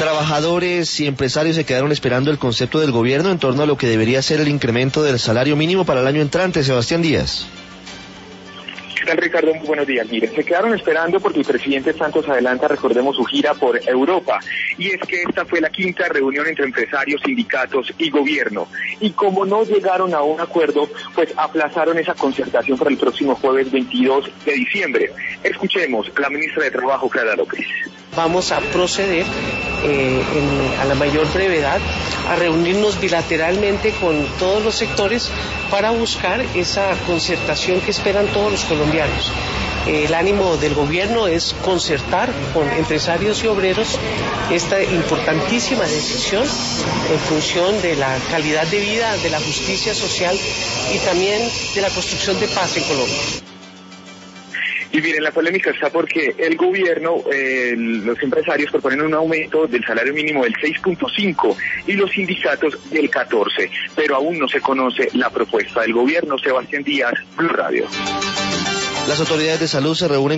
Trabajadores y empresarios se quedaron esperando el concepto del gobierno en torno a lo que debería ser el incremento del salario mínimo para el año entrante. Sebastián Díaz. ¿Qué tal, Ricardo? Muy buenos días. Miren, se quedaron esperando porque el presidente Santos adelanta, recordemos, su gira por Europa. Y es que esta fue la quinta reunión entre empresarios, sindicatos y gobierno. Y como no llegaron a un acuerdo, pues aplazaron esa concertación para el próximo jueves 22 de diciembre. Escuchemos a la ministra de Trabajo, Clara López. Vamos a proceder a la mayor brevedad a reunirnos bilateralmente con todos los sectores para buscar esa concertación que esperan todos los colombianos. El ánimo del gobierno es concertar con empresarios y obreros esta importantísima decisión en función de la calidad de vida, de la justicia social y también de la construcción de paz en Colombia. Y miren, la polémica está porque el gobierno, los empresarios proponen un aumento del salario mínimo del 6.5 y los sindicatos del 14, pero aún no se conoce la propuesta del gobierno. Sebastián Díaz, Blue Radio. Las autoridades de salud se reúnen